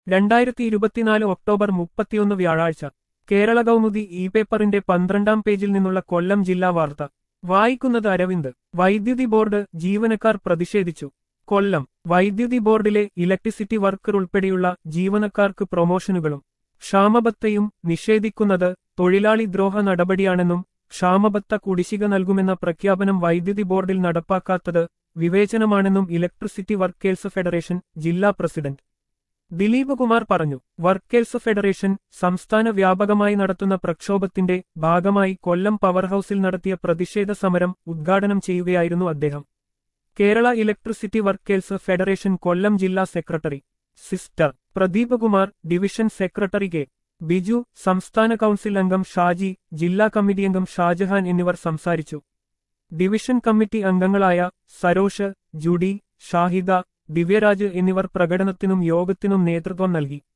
2024 October 31 വ്യാഴാഴ്ച Kerala Kaumudi E പേപ്പറിന്റെ 12-ാം പേജിൽ നിന്നുള്ള കൊല്ലം ജില്ലാ വാർത്ത വായിക്കുന്നത് അരവിന്ദ്. വൈദ്യുതി ബോർഡ് ജീവനക്കാർ പ്രതിഷേധിച്ചു. കൊല്ലം. വൈദ്യുതി ബോർഡിലെ ഇലക്ട്രിസിറ്റി വർക്കർ ഉൾപ്പെടെയുള്ള ജീവനക്കാർക്ക് പ്രൊമോഷനുകളും ക്ഷാമബത്തയും നിഷേധിക്കുന്നത് തൊഴിലാളി ദ്രോഹ നടപടിയാണെന്നും ക്ഷാമബത്ത കുടിശ്ശിക നൽകുമെന്ന പ്രഖ്യാപനം വൈദ്യുതി ബോർഡിൽ നടപ്പാക്കാത്തത് വിവേചനമാണെന്നും ഇലക്ട്രിസിറ്റി വർക്കേഴ്സ് ഫെഡറേഷൻ ജില്ലാ പ്രസിഡന്റ് ദിലീപ് കുമാർ പറഞ്ഞു. വർക്കേഴ്സ് ഫെഡറേഷൻ സംസ്ഥാന വ്യാപകമായി നടത്തുന്ന പ്രക്ഷോഭത്തിന്റെ ഭാഗമായി കൊല്ലം പവർ ഹൌസിൽ നടത്തിയ പ്രതിഷേധ സമരം ഉദ്ഘാടനം ചെയ്യുകയായിരുന്നു അദ്ദേഹം. Kerala electricity workers federation Kollam ജില്ലാ secretary sister Pradeep Kumar, division secretary K Biju, സംസ്ഥാന കൗൺസിൽ അംഗം ഷാജി, ജില്ലാ കമ്മിറ്റി അംഗം ഷാജഹാൻ എന്നിവർ സംസാരിച്ചു. ഡിവിഷൻ കമ്മിറ്റി അംഗങ്ങളായ സരോഷ്, ജുഡി, ഷാഹിദ, ദിവ്യരാജ് എന്നിവർ പ്രകടനത്തിനും യോഗത്തിനും നേതൃത്വം നൽകി.